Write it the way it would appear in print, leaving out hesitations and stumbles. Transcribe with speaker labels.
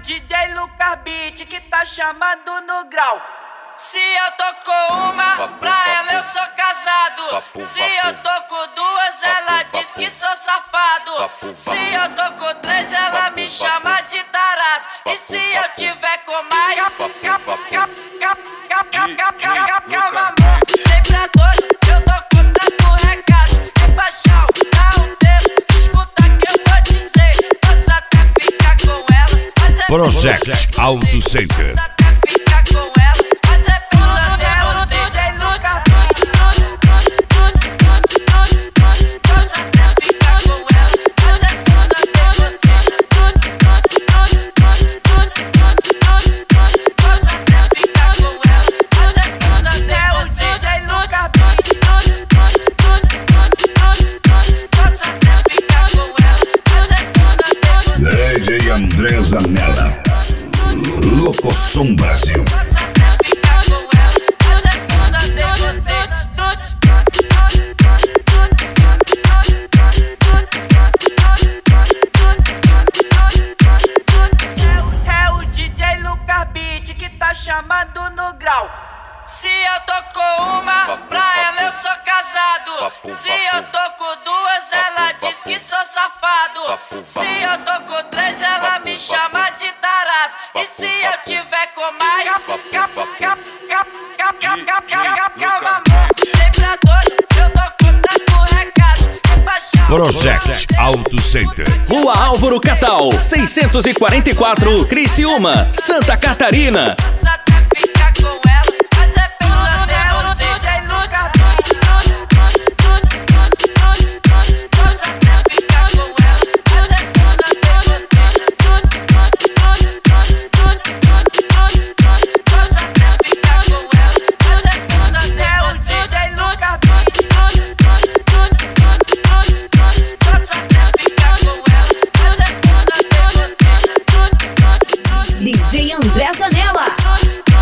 Speaker 1: DJ Lucas Beat que tá chamando no grau. Se eu tô com uma, pra ela eu sou casado. Se eu tô com duas, ela diz que sou safado. Se eu tô com três, ela me chama de tarado. E se eu tiver com mais, calma amor, sem pra todos, eu tô contando o recado. É baixar, dá um tempo, escuta que eu vou dizer. Posso até ficar com elas, mas é
Speaker 2: Project Auto Center. DJ André Zanella, Locosom Brasil.
Speaker 1: É o DJ Lucas Beat que tá chamando no grau. Se eu tô com uma, pra ela eu sou casado. Se eu tô com duas, ela diz que sou safado. Se eu tô com três, ela me chama de tarado. E se eu tiver com mais, calma amor, sem pra todos, eu tô contando o recado. É baixar.
Speaker 2: Project Auto Center.
Speaker 3: Rua Álvaro Catal, 644, Criciúma, Santa Catarina.
Speaker 1: Posso até ficar com elas, mas é pensando em você. DJ Lucas Beat. Posso até ficar com elas, mas é pensando em você. Posso até ficar com elas, mas é pensando em você. DJ Lucas Beat. Posso até ficar com elas, mas é pensando em você.
Speaker 4: DJ André Zanella.